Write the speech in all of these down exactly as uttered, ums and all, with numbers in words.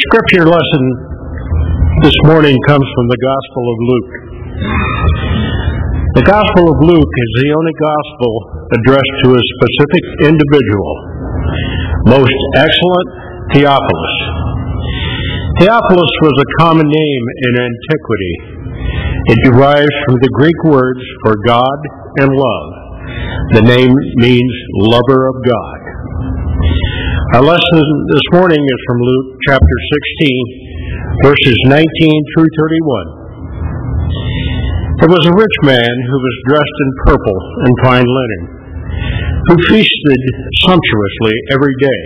Scripture lesson this morning comes from the Gospel of Luke. The Gospel of Luke is the only gospel addressed to a specific individual, most excellent Theophilus. Theophilus was a common name in antiquity. It derives from the Greek words for God and love. The name means lover of God. Our lesson this morning is from Luke chapter sixteen, verses nineteen through thirty-one. There was a rich man who was dressed in purple and fine linen, who feasted sumptuously every day.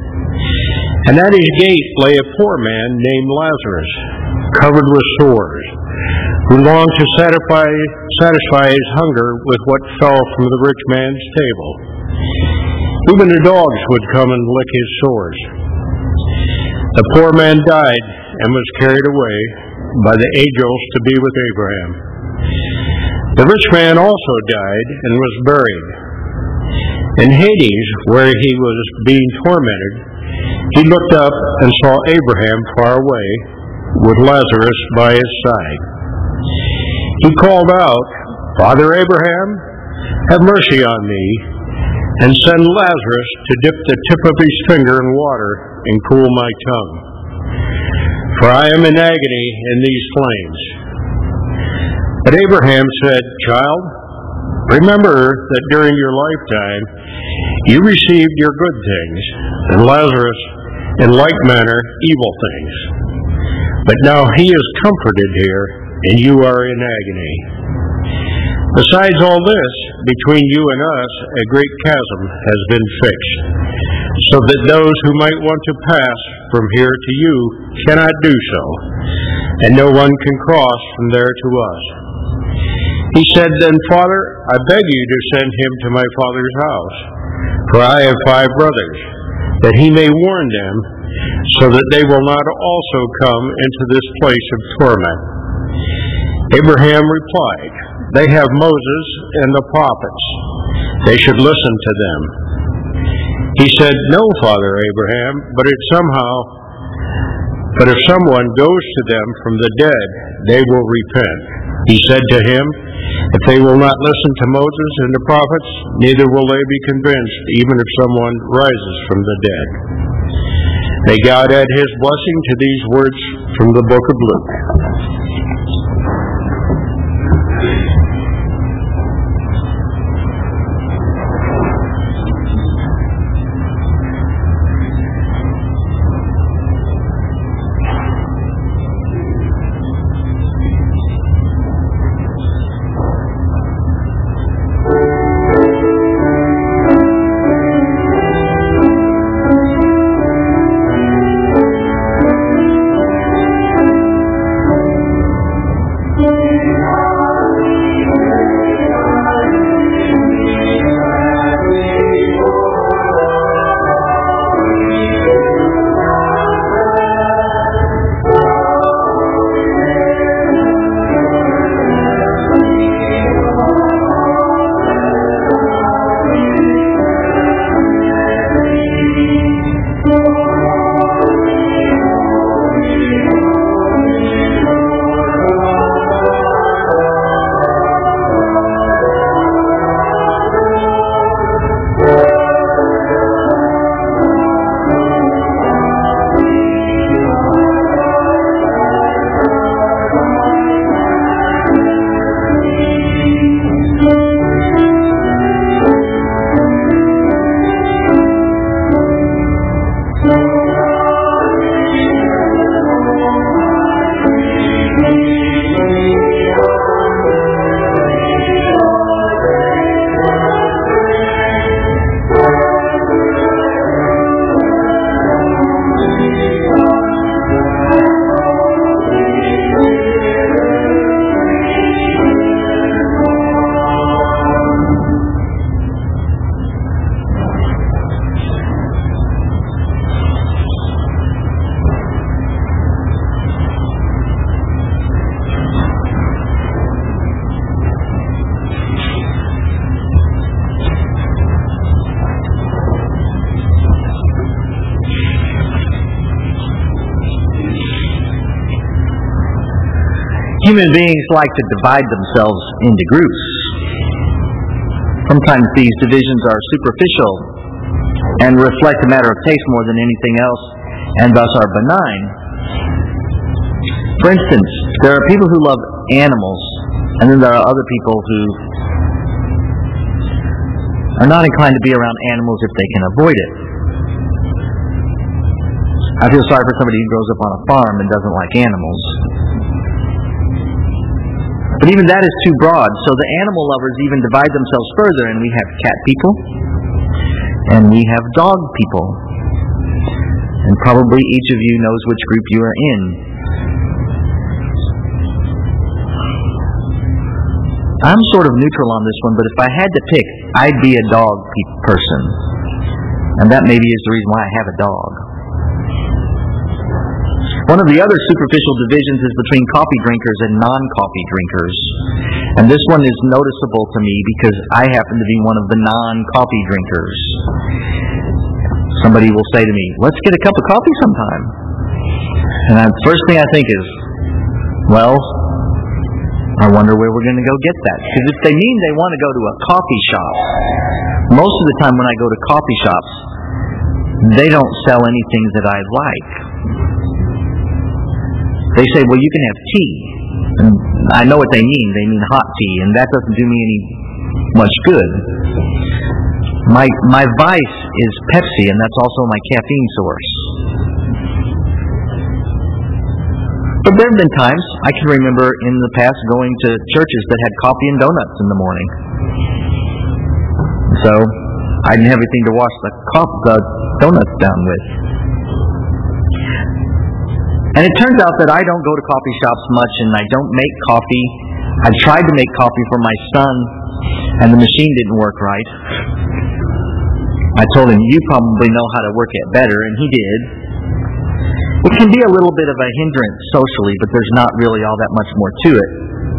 And at his gate lay a poor man named Lazarus, covered with sores, who longed to satisfy, satisfy his hunger with what fell from the rich man's table. Even the dogs would come and lick his sores. The poor man died and was carried away by the angels to be with Abraham. The rich man also died and was buried. In Hades, where he was being tormented, he looked up and saw Abraham far away, with Lazarus by his side. He called out, "Father Abraham, have mercy on me, and send Lazarus to dip the tip of his finger in water and cool my tongue. For I am in agony in these flames." But Abraham said, "Child, remember that during your lifetime you received your good things, and Lazarus in like manner evil things. But now he is comforted here, and you are in agony. Besides all this, between you and us a great chasm has been fixed, so that those who might want to pass from here to you cannot do so, and no one can cross from there to us." He said, "Then, Father, I beg you to send him to my father's house, for I have five brothers, that he may warn them, so that they will not also come into this place of torment." Abraham replied, "They have Moses and the prophets. They should listen to them." He said, "No, Father Abraham, but if somehow, but if someone goes to them from the dead, they will repent." He said to him, "If they will not listen to Moses and the prophets, neither will they be convinced, even if someone rises from the dead." May God add his blessing to these words from the book of Luke. Human beings like to divide themselves into groups. Sometimes these divisions are superficial and reflect a matter of taste more than anything else, and thus are benign. For instance, there are people who love animals, and then there are other people who are not inclined to be around animals if they can avoid it. I feel sorry for somebody who grows up on a farm and doesn't like animals. But even that is too broad, so the animal lovers even divide themselves further, and we have cat people, and we have dog people. And probably each of you knows which group you are in. I'm sort of neutral on this one, but if I had to pick, I'd be a dog pe- person. And that maybe is the reason why I have a dog. One of the other superficial divisions is between coffee drinkers and non-coffee drinkers. And this one is noticeable to me because I happen to be one of the non-coffee drinkers. Somebody will say to me, let's get a cup of coffee sometime. And the first thing I think is, well, I wonder where we're going to go get that. Because if they mean they want to go to a coffee shop, most of the time when I go to coffee shops, they don't sell anything that I like. They say, well, you can have tea. And I know what they mean. They mean hot tea, and that doesn't do me any much good. My my vice is Pepsi, and that's also my caffeine source. But there have been times, I can remember in the past going to churches that had coffee and donuts in the morning. So I didn't have anything to wash the, co- the donuts down with. And it turns out that I don't go to coffee shops much, and I don't make coffee. I tried to make coffee for my son, and the machine didn't work right. I told him, you probably know how to work it better, and he did. It can be a little bit of a hindrance socially, but there's not really all that much more to it.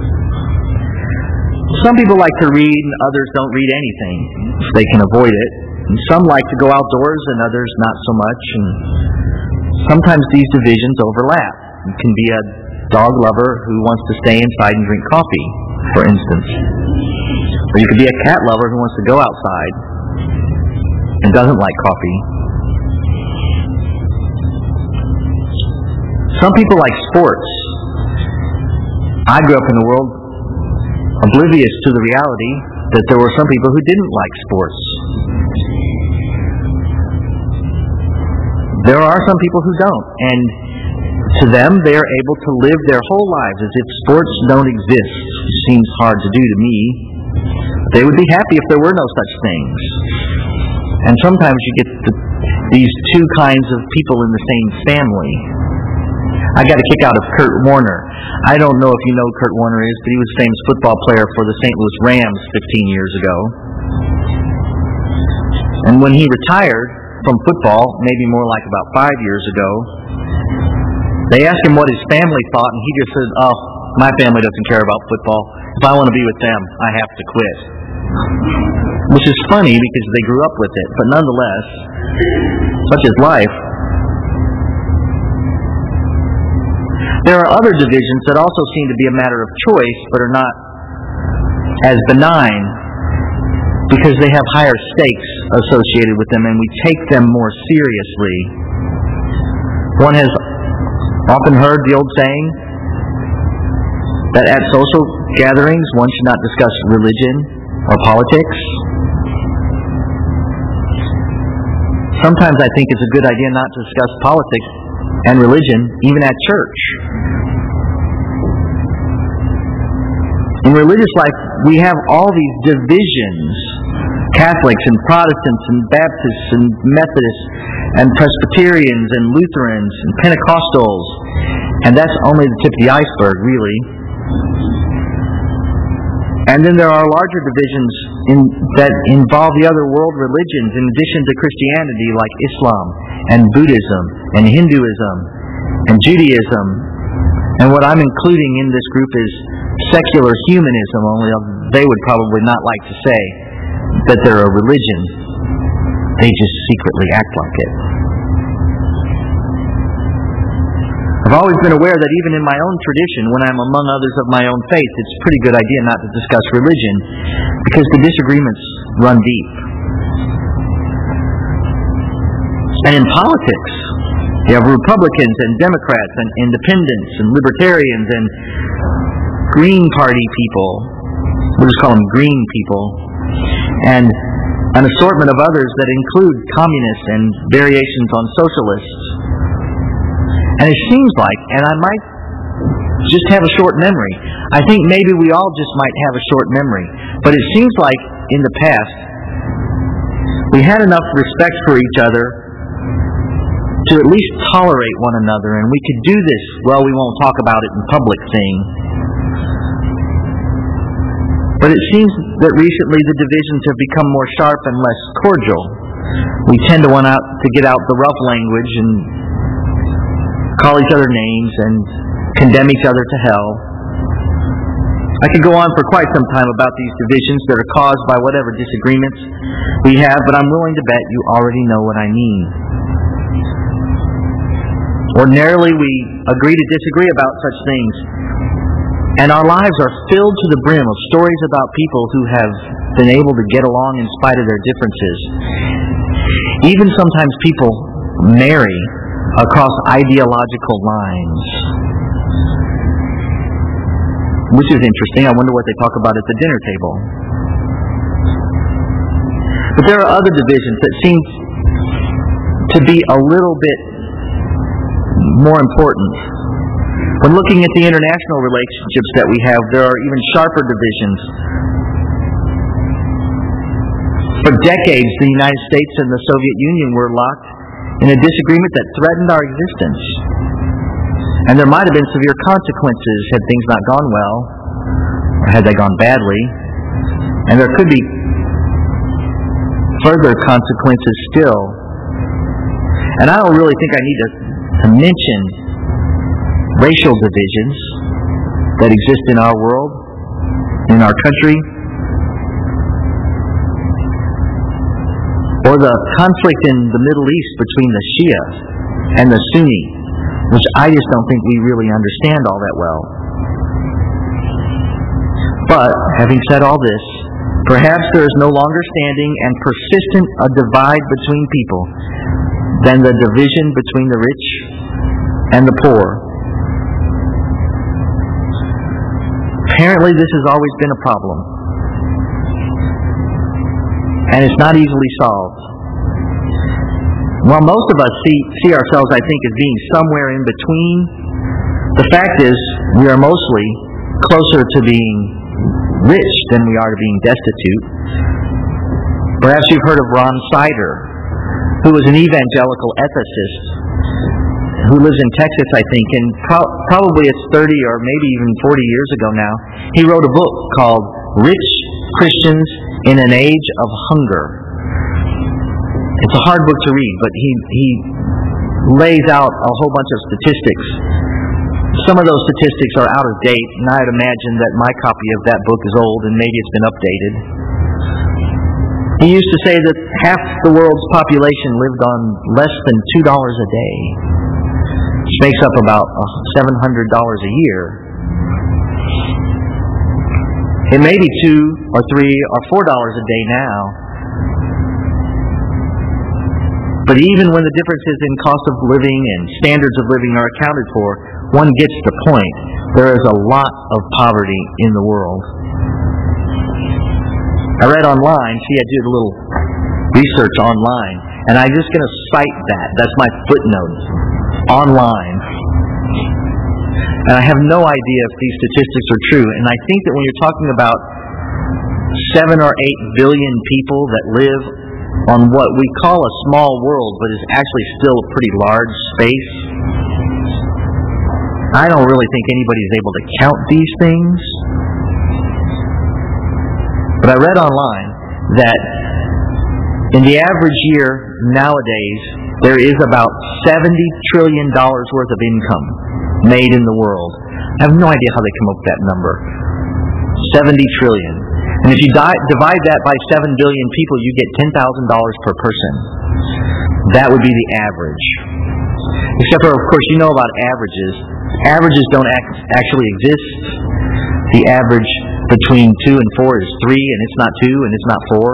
Some people like to read, and others don't read anything, if they can avoid it. And some like to go outdoors, and others not so much. And sometimes these divisions overlap. You can be a dog lover who wants to stay inside and drink coffee, for instance. Or you could be a cat lover who wants to go outside and doesn't like coffee. Some people like sports. I grew up in a world oblivious to the reality that there were some people who didn't like sports. There are some people who don't, and to them they are able to live their whole lives as if sports don't exist. It seems hard to do to me. They would be happy if there were no such things. And sometimes you get the, these two kinds of people in the same family. I got a kick out of Kurt Warner. I don't know if you know who Kurt Warner is, but he was a famous football player for the Saint Louis Rams fifteen years ago. And when he retired from football, maybe more like about five years ago, they asked him what his family thought, and he just said, oh, my family doesn't care about football. If I want to be with them, I have to quit. Which is funny because they grew up with it, but nonetheless, such is life. There are other divisions that also seem to be a matter of choice, but are not as benign because they have higher stakes associated with them, and we take them more seriously. One has often heard the old saying that at social gatherings one should not discuss religion or politics. Sometimes I think it's a good idea not to discuss politics and religion, even at church. In religious life, we have all these divisions. Catholics and Protestants and Baptists and Methodists and Presbyterians and Lutherans and Pentecostals. And that's only the tip of the iceberg, really. And then there are larger divisions in, that involve the other world religions in addition to Christianity, like Islam and Buddhism and Hinduism and Judaism. And what I'm including in this group is secular humanism, only they would probably not like to say that they're a religion. They just secretly act like it. If I've always been aware that even in my own tradition, when I'm among others of my own faith, it's a pretty good idea not to discuss religion because the disagreements run deep. And in politics, you have Republicans and Democrats and independents and libertarians and Green Party people. We'll just call them green people. And an assortment of others that include communists and variations on socialists. And it seems like, and I might just have a short memory, I think maybe we all just might have a short memory, but it seems like in the past we had enough respect for each other to at least tolerate one another, and we could do this, well, we won't talk about it in public thing. But it seems that recently the divisions have become more sharp and less cordial. We tend to want out to get out the rough language and call each other names and condemn each other to hell. I could go on for quite some time about these divisions that are caused by whatever disagreements we have, but I'm willing to bet you already know what I mean. Ordinarily, we agree to disagree about such things, and our lives are filled to the brim of stories about people who have been able to get along in spite of their differences. Even sometimes people marry across ideological lines, which is interesting. I wonder what they talk about at the dinner table. But there are other divisions that seem to be a little bit more important. When looking at the international relationships that we have, there are even sharper divisions. For decades, the United States and the Soviet Union were locked in a disagreement that threatened our existence. And there might have been severe consequences had things not gone well, or had they gone badly. And there could be further consequences still. And I don't really think I need to, to mention racial divisions that exist in our world, in our country, or the conflict in the Middle East between the Shia and the Sunni, which I just don't think we really understand all that well. But, having said all this, perhaps there is no longer standing and persistent a divide between people than the division between the rich and the poor. Apparently this has always been a problem, and it's not easily solved. While most of us see, see ourselves, I think, as being somewhere in between, the fact is we are mostly closer to being rich than we are to being destitute. Perhaps you've heard of Ron Sider, who was an evangelical ethicist who lives in Texas, I think, and pro- probably it's thirty or maybe even forty years ago now. He wrote a book called Rich Christians in an Age of Hunger. It's a hard book to read, but he, he lays out a whole bunch of statistics. Some of those statistics are out of date, and I'd imagine that my copy of that book is old and maybe it's been updated. He used to say that half the world's population lived on less than two dollars a day, which makes up about seven hundred dollars a year. It may be two or three or four dollars a day now. But even when the differences in cost of living and standards of living are accounted for, one gets the point. There is a lot of poverty in the world. I read online, see I did a little research online, and I'm just going to cite that. That's my footnote. Online. And I have no idea if these statistics are true. And I think that when you're talking about seven or eight billion people that live on what we call a small world, but is actually still a pretty large space, I don't really think anybody's able to count these things. But I read online that in the average year nowadays, there is about seventy trillion dollars worth of income made in the world. I have no idea how they come up with that number. seventy trillion dollars. And if you di- divide that by seven billion people, you get ten thousand dollars per person. That would be the average. Except for, of course, you know about averages. Averages don't act, actually exist. The average between two and four is three, and it's not two, and it's not four.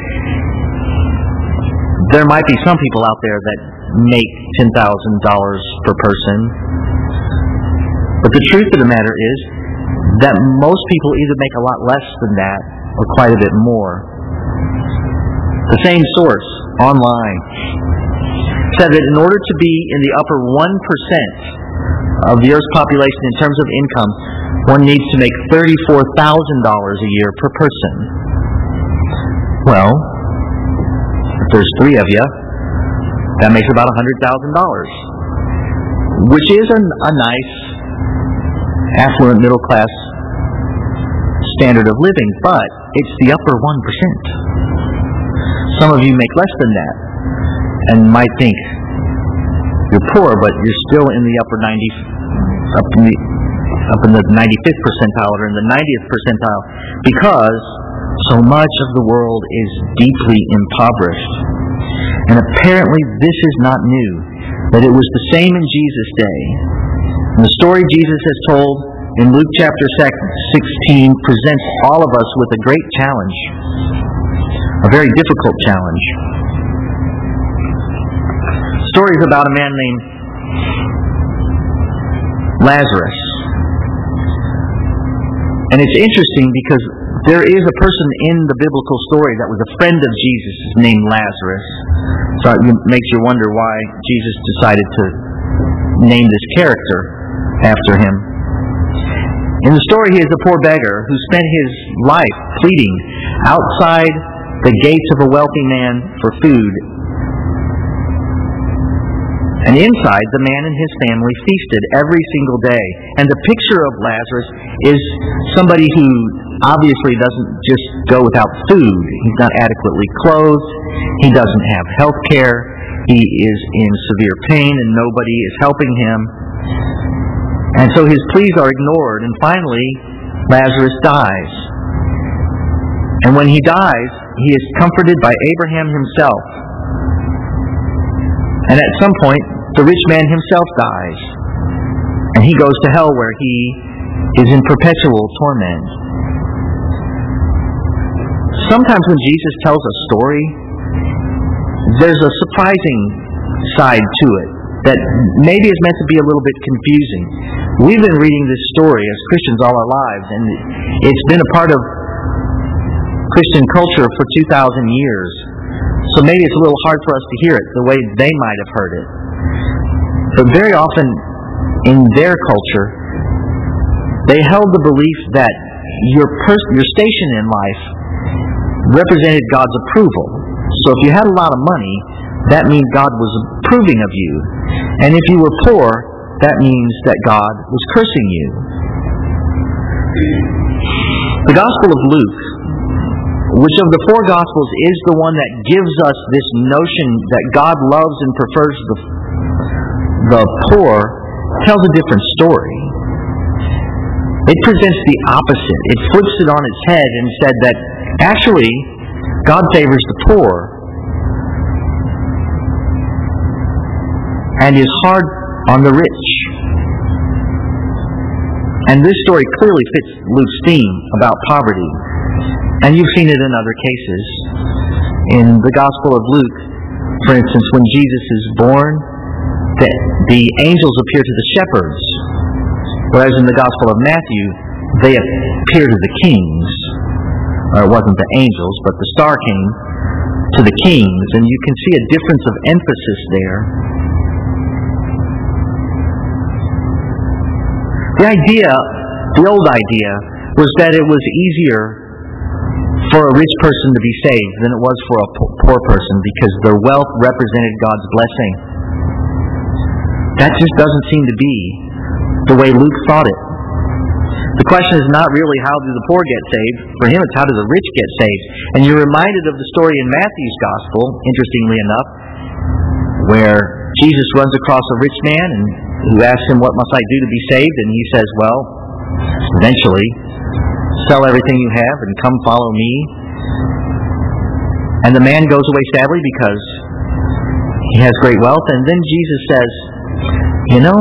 There might be some people out there that make ten thousand dollars per person. But the truth of the matter is that most people either make a lot less than that or quite a bit more. The same source, online, said that in order to be in the upper one percent of the Earth's population in terms of income, one needs to make thirty-four thousand dollars a year per person. Well, if there's three of you, that makes about one hundred thousand dollars, which is a, a nice, affluent, middle-class standard of living, but it's the upper one percent. Some of you make less than that and might think you're poor, but you're still in the upper ninety, up in the up in the ninety-fifth percentile or in the ninetieth percentile, because so much of the world is deeply impoverished. And apparently this is not new, that it was the same in Jesus' day. And the story Jesus has told in Luke chapter sixteen presents all of us with a great challenge, a very difficult challenge. The story is about a man named Lazarus. And it's interesting because there is a person in the biblical story that was a friend of Jesus named Lazarus. So it makes you wonder why Jesus decided to name this character after him. In the story, he is a poor beggar who spent his life pleading outside the gates of a wealthy man for food. And inside, the man and his family feasted every single day. And the picture of Lazarus is somebody who obviously doesn't just go without food. He's not adequately clothed. He doesn't have health care. He is in severe pain and nobody is helping him. And so his pleas are ignored. And finally, Lazarus dies. And when he dies, he is comforted by Abraham himself. And at some point, the rich man himself dies. And he goes to hell where he is in perpetual torment. Sometimes when Jesus tells a story, there's a surprising side to it that maybe is meant to be a little bit confusing. We've been reading this story as Christians all our lives, and it's been a part of Christian culture for two thousand years. So maybe it's a little hard for us to hear it the way they might have heard it. But very often in their culture, they held the belief that your pers- your station in life represented God's approval. So if you had a lot of money, that means God was approving of you. And if you were poor, that means that God was cursing you. The Gospel of Luke, which of the four Gospels is the one that gives us this notion that God loves and prefers the, the poor, tells a different story. It presents the opposite. It flips it on its head and said that actually God favors the poor and is hard on the rich. And this story clearly fits Luke's theme about poverty. And you've seen it in other cases. In the Gospel of Luke, for instance, when Jesus is born, the, the angels appear to the shepherds, whereas in the Gospel of Matthew, they appear to the kings. Or it wasn't the angels, but the star came to the kings, and you can see a difference of emphasis there. The idea, the old idea, was that it was easier for a rich person to be saved than it was for a poor person because their wealth represented God's blessing. That just doesn't seem to be the way Luke thought it. The question is not really how do the poor get saved. For him it's how do the rich get saved. And you're reminded of the story in Matthew's Gospel, interestingly enough, where Jesus runs across a rich man and who asks him, "What must I do to be saved?" And he says, "Well, eventually, sell everything you have and come follow me." And the man goes away sadly because he has great wealth. And then Jesus says, You know,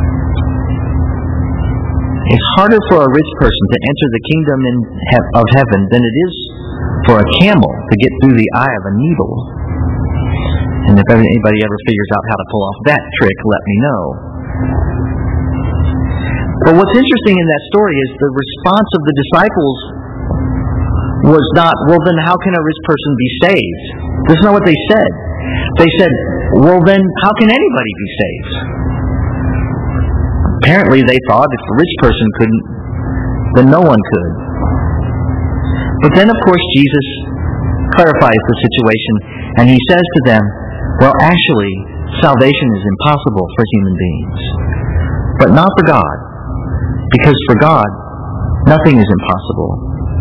it's harder for a rich person to enter the kingdom in he- of heaven than it is for a camel to get through the eye of a needle. And if anybody ever figures out how to pull off that trick, let me know. But what's interesting in that story is the response of the disciples was not, well, then how can a rich person be saved? That's not what they said. They said, well, then how can anybody be saved? Apparently they thought if a rich person couldn't, then no one could. But then, of course, Jesus clarifies the situation, and he says to them, well, actually, salvation is impossible for human beings, but not for God, because for God, nothing is impossible.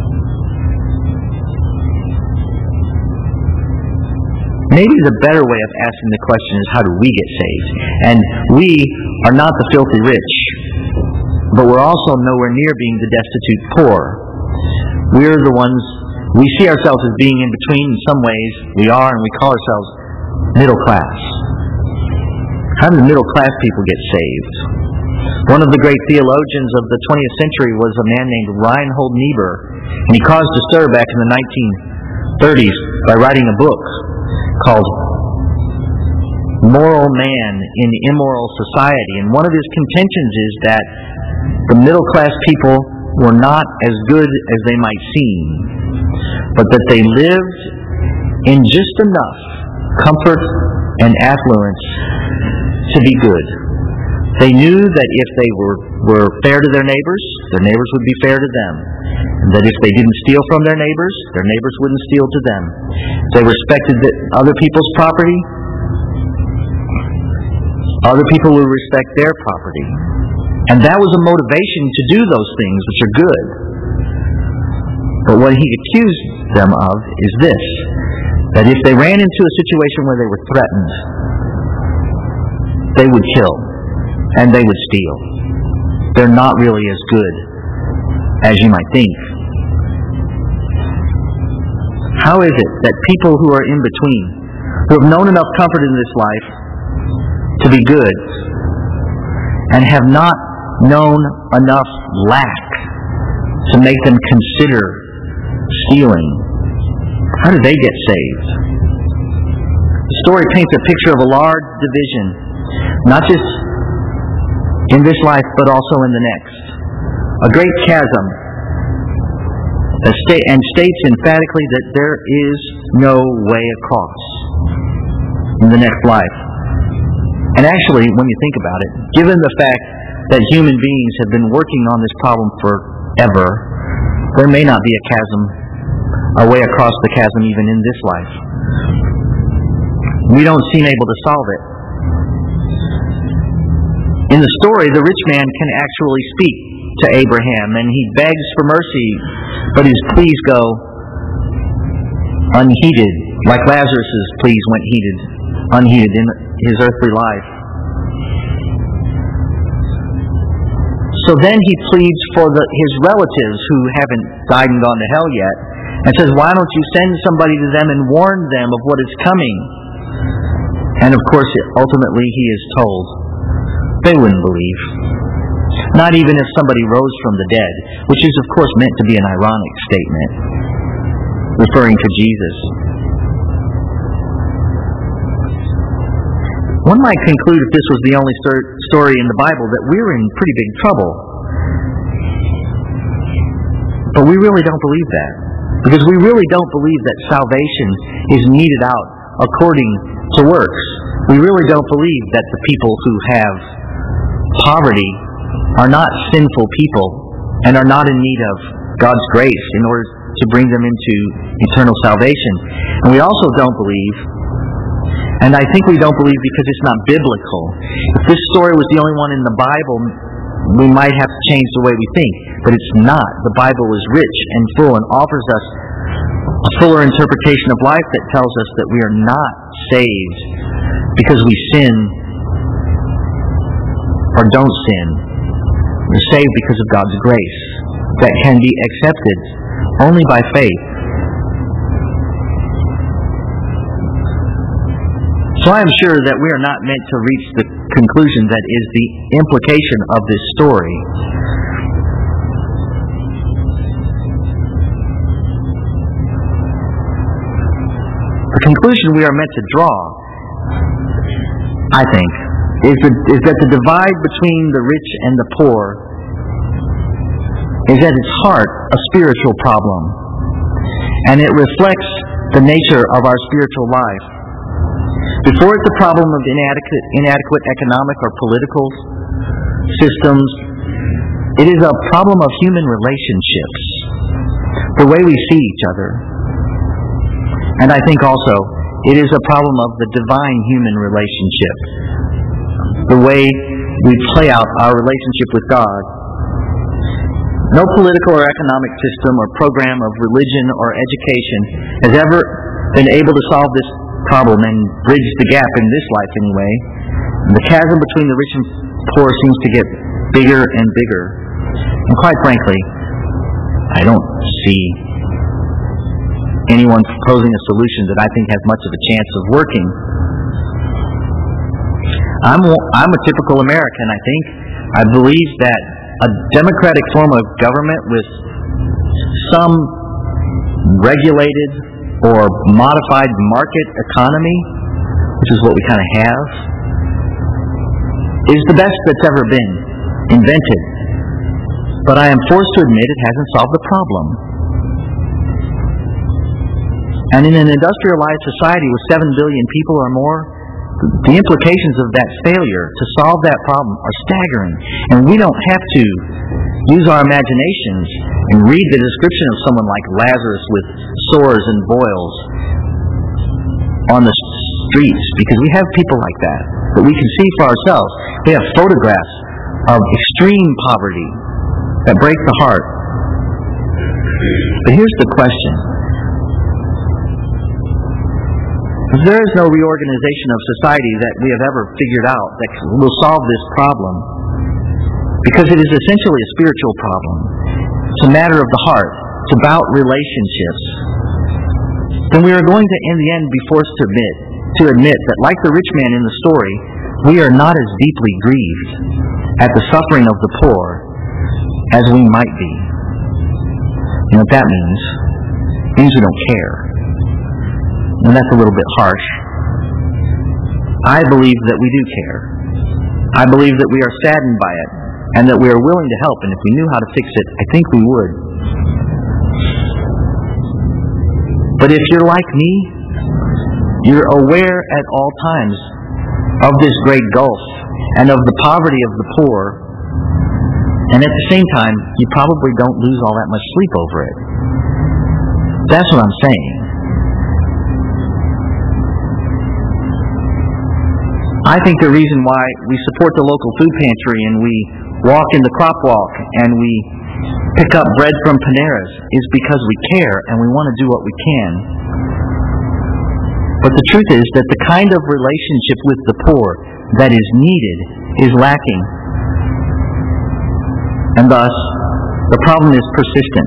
Maybe the better way of asking the question is, how do we get saved? And we are not the filthy rich, but we're also nowhere near being the destitute poor. We're the ones, we see ourselves as being in between in some ways. We are, and we call ourselves middle class. How do the middle class people get saved? One of the great theologians of the twentieth century was a man named Reinhold Niebuhr, and he caused a stir back in the nineteen thirties by writing a book called Moral Man in Immoral Society. And one of his contentions is that the middle class people were not as good as they might seem, but that they lived in just enough comfort and affluence to be good. They knew that if they were, were fair to their neighbors, their neighbors would be fair to them. And that if they didn't steal from their neighbors, their neighbors wouldn't steal to them. If they respected the other people's property, other people would respect their property. And that was a motivation to do those things which are good. But what he accused them of is this, that if they ran into a situation where they were threatened, they would kill and they would steal. They're not really as good as you might think. How is it that people who are in between, who have known enough comfort in this life to be good, and have not known enough lack to make them consider stealing, how do they get saved? The story paints a picture of a large division, not just in this life, but also in the next. A great chasm, a state, and states emphatically that there is no way across in the next life. And actually, when you think about it, given the fact that human beings have been working on this problem forever, there may not be a chasm, a way across the chasm even in this life. We don't seem able to solve it. In the story, the rich man can actually speak to Abraham, and he begs for mercy, but his pleas go unheeded, like Lazarus' pleas went heeded, unheeded in his earthly life. So then he pleads for the, his relatives who haven't died and gone to hell yet, and says, why don't you send somebody to them and warn them of what is coming? And of course, ultimately he is told. They wouldn't believe. Not even if somebody rose from the dead, which is of course meant to be an ironic statement, referring to Jesus. One might conclude, if this was the only story in the Bible, that we're in pretty big trouble. But we really don't believe that. Because we really don't believe that salvation is meted out according to works. We really don't believe that the people who have poverty are not sinful people and are not in need of God's grace in order to bring them into eternal salvation. And we also don't believe, and I think we don't believe because it's not biblical. If this story was the only one in the Bible, we might have to change the way we think. But it's not. The Bible is rich and full and offers us a fuller interpretation of life that tells us that we are not saved because we sin or don't sin. We're saved because of God's grace that can be accepted only by faith. So I am sure that we are not meant to reach the conclusion that is the implication of this story. The conclusion we are meant to draw, I think, is, the, is that the divide between the rich and the poor is at its heart a spiritual problem, and it reflects the nature of our spiritual life. Before it's a problem of inadequate, inadequate economic or political systems, it is a problem of human relationships, the way we see each other. And I think also it is a problem of the divine human relationship, the way we play out our relationship with God. No political or economic system or program of religion or education has ever been able to solve this problem and bridge the gap in this life anyway. And the chasm between the rich and poor seems to get bigger and bigger. And quite frankly, I don't see anyone proposing a solution that I think has much of a chance of working. I'm, I'm a typical American, I think. I believe that a democratic form of government with some regulated or modified market economy, which is what we kind of have, is the best that's ever been invented. But I am forced to admit it hasn't solved the problem. And in an industrialized society with seven billion people or more, the implications of that failure to solve that problem are staggering. And we don't have to use our imaginations and read the description of someone like Lazarus with sores and boils on the streets, because we have people like that that we can see for ourselves. We have photographs of extreme poverty that break the heart. But here's the question. There is no reorganization of society that we have ever figured out that will solve this problem, because it is essentially a spiritual problem. It's a matter of the heart. It's about relationships. Then we are going to, in the end, be forced to admit, to admit that, like the rich man in the story, we are not as deeply grieved at the suffering of the poor as we might be. You know what that means? It means we don't care. And that's a little bit harsh. I believe that we do care. I believe that we are saddened by it, and that we are willing to help, and if we knew how to fix it, I think we would. But if you're like me, you're aware at all times of this great gulf, and of the poverty of the poor, and at the same time, you probably don't lose all that much sleep over it. That's what I'm saying. I think the reason why we support the local food pantry and we walk in the crop walk and we pick up bread from Panera's is because we care and we want to do what we can. But the truth is that the kind of relationship with the poor that is needed is lacking. And thus, the problem is persistent.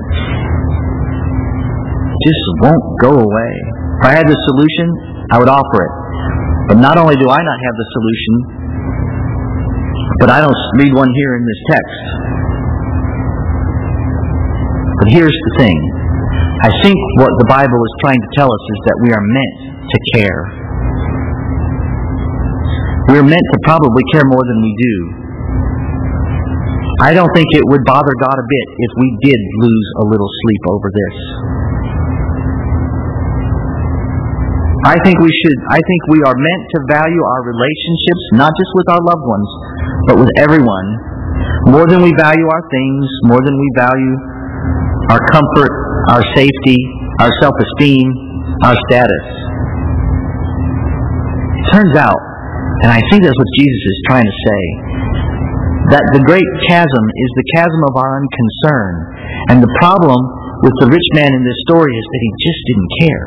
It just won't go away. If I had the solution, I would offer it. But not only do I not have the solution, but I don't read one here in this text. But here's the thing. I think what the Bible is trying to tell us is that we are meant to care. We are meant to probably care more than we do. I don't think it would bother God a bit if we did lose a little sleep over this. I think we should, I think we are meant to value our relationships, not just with our loved ones, but with everyone, more than we value our things, more than we value our comfort, our safety, our self-esteem, our status. It turns out, and I think that's what Jesus is trying to say, that the great chasm is the chasm of our unconcern. And the problem with the rich man in this story is that he just didn't care.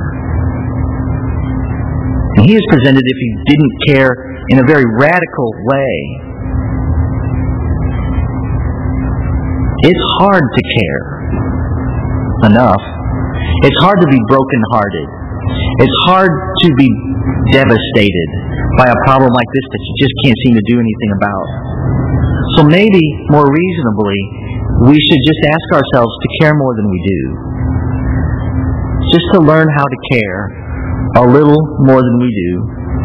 And he is presented if he didn't care in a very radical way. It's hard to care enough. It's hard to be broken-hearted It's hard to be devastated by a problem like this that you just can't seem to do anything about. So maybe, more reasonably, we should just ask ourselves to care more than we do. Just to learn how to care a little more than we do.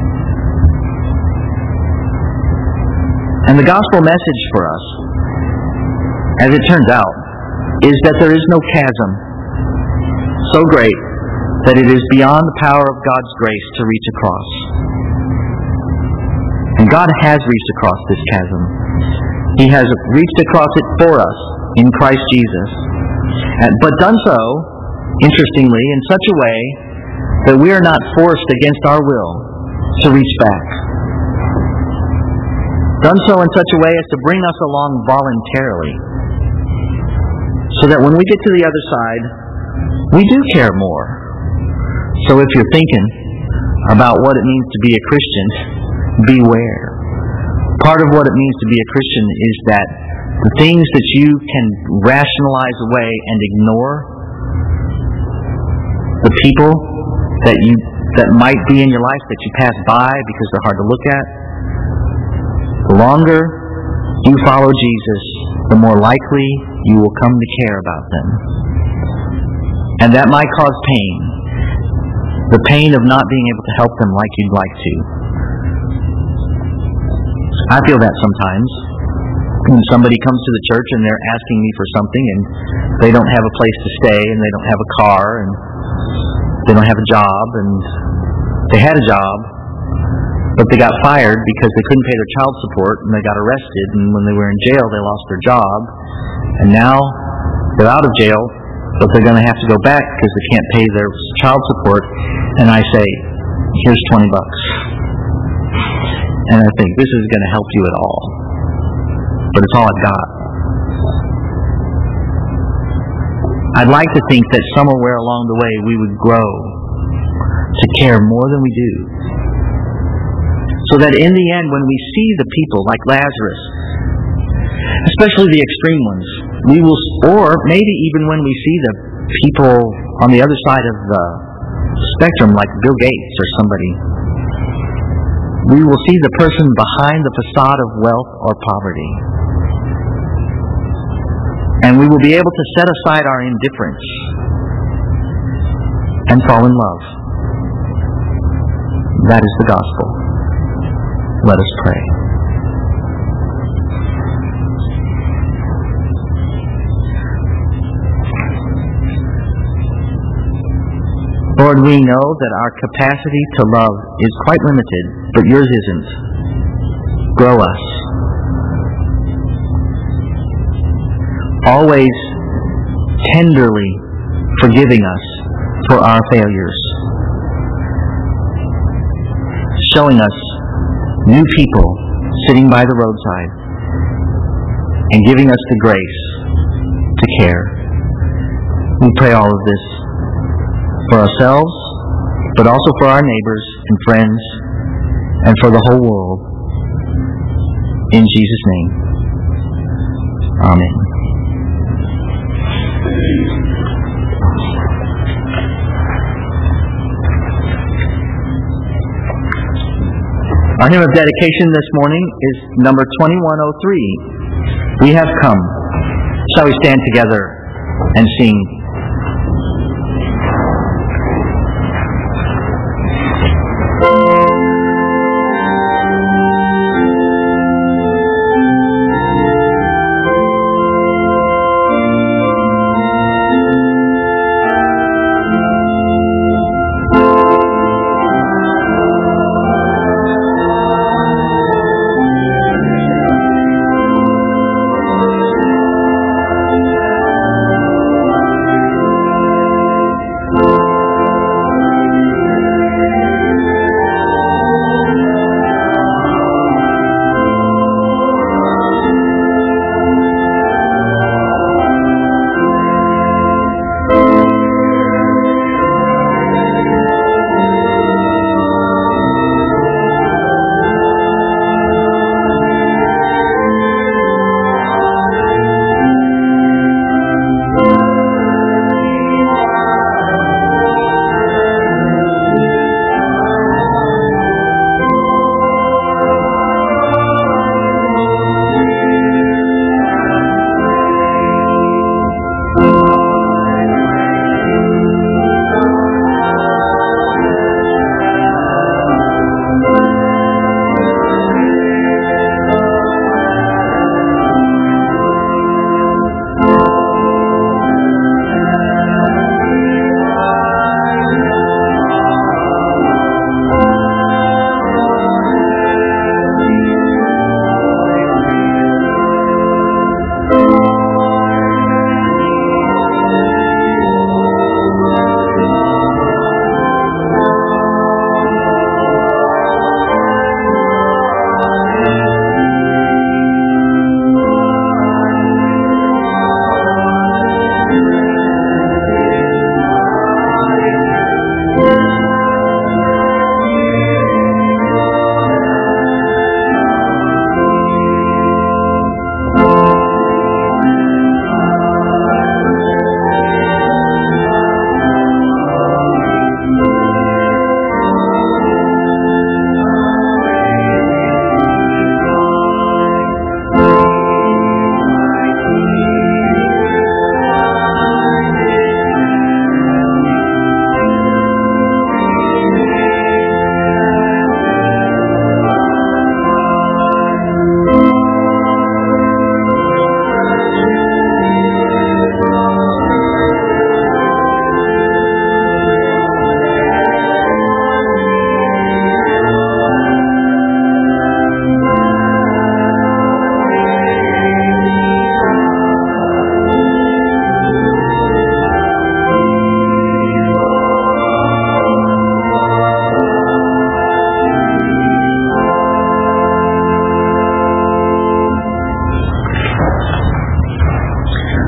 And the gospel message for us, as it turns out, is that there is no chasm so great that it is beyond the power of God's grace to reach across. And God has reached across this chasm. He has reached across it for us in Christ Jesus, but done so, interestingly, in such a way that we are not forced against our will to reach back. Done so in such a way as to bring us along voluntarily, so that when we get to the other side, we do care more. So if you're thinking about what it means to be a Christian, beware. Part of what it means to be a Christian is that the things that you can rationalize away and ignore, the people that you that might be in your life that you pass by because they're hard to look at, the longer you follow Jesus, the more likely you will come to care about them. And that might cause pain. The pain of not being able to help them like you'd like to. I feel that sometimes. When somebody comes to the church and they're asking me for something and they don't have a place to stay and they don't have a car and they don't have a job and they had a job but they got fired because they couldn't pay their child support and they got arrested, and when they were in jail they lost their job, and now they're out of jail but they're going to have to go back because they can't pay their child support, and I say, here's twenty bucks. And I think, this is going to help you at all. But it's all I've got. I'd like to think that somewhere along the way we would grow to care more than we do. So that in the end, when we see the people like Lazarus, especially the extreme ones, we will, or maybe even when we see the people on the other side of the spectrum, like Bill Gates or somebody, we will see the person behind the facade of wealth or poverty. And we will be able to set aside our indifference and fall in love. That is the gospel. Let us pray. Lord, we know that our capacity to love is quite limited, but yours isn't. Grow us. Always tenderly forgiving us for our failures. Showing us new people sitting by the roadside and giving us the grace to care. We pray all of this for ourselves, but also for our neighbors and friends, and for the whole world. In Jesus' name. Amen. Our hymn of dedication this morning is number twenty-one oh three. We have come. Shall we stand together and sing?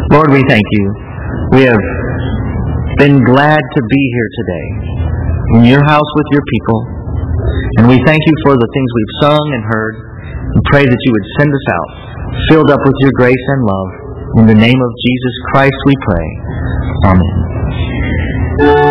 Lord, we thank you. We have been glad to be here today in your house with your people. And we thank you for the things we've sung and heard, and pray that you would send us out, filled up with your grace and love. In the name of Jesus Christ we pray. Amen.